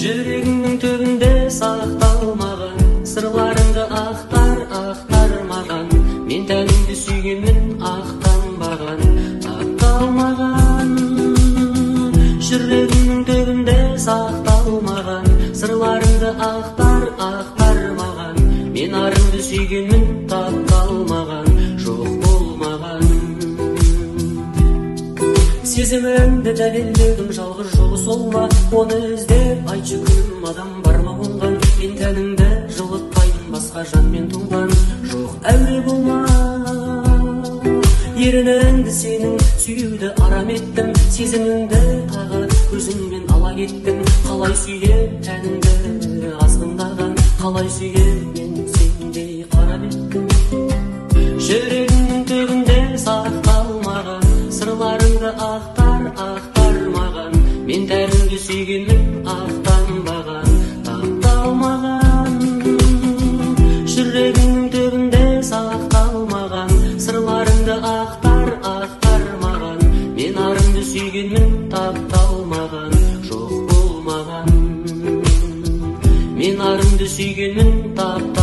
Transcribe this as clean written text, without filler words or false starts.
Жүрегіңнің түбінде сақталмаған сырларыңды ақтар маған. Мен тәніңді сүйгенмін, ақтанбаған, ақталмаған. Жүрегіңнің түбінде сақталмаған сырларыңды ақтар маған. Мен арыңды сүйгенмін, тапталмаған, жоқ болмаған. Сезімімді дәлелдеудің жалғыз жолы сол ма? Оны іздеп айтшы күнім, адам бар ма оңған? Мен тәніңді жылытпаймын, басқа жанмен туған жоқ, әуре болма. Ерініңді сенің сүюді арам еттім, сезіміңді тағы өзіңмен ала кеттім. Қалай сүйем тәніңді азғындаған, қалай сүйем мен сендей қарап еттім. Жүрегіңнің түбінде сақталмаған сырларыңды ақтар маған. Мен тәніңді сүйгенмін, ақтанбаған, тапталмаған. Жүрегіңнің түбінде сақталмаған сырларыңды ақтар маған. Мен арыңды сүйгенмін, тапталмаған, жоқ болмаған. Мен арыңды сүйгенмін, тапталмаған.